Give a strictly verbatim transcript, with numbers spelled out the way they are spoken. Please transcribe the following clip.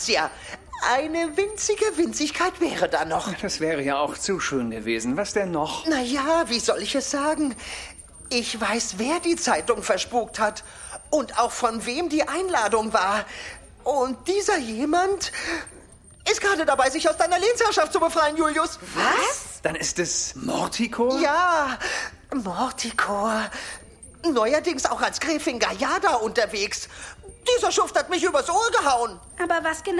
Ja, eine winzige Winzigkeit wäre da noch. Das wäre ja auch zu schön gewesen. Was denn noch? Na ja, wie soll ich es sagen? Ich weiß, wer die Zeitung verspukt hat und auch von wem die Einladung war. Und dieser jemand ist gerade dabei, sich aus deiner Lehnsherrschaft zu befreien, Julius. Was? Dann ist es Morticore? Ja, Morticore. Neuerdings auch als Gräfin Gallarda unterwegs. Dieser Schuft hat mich übers Ohr gehauen. Aber was genau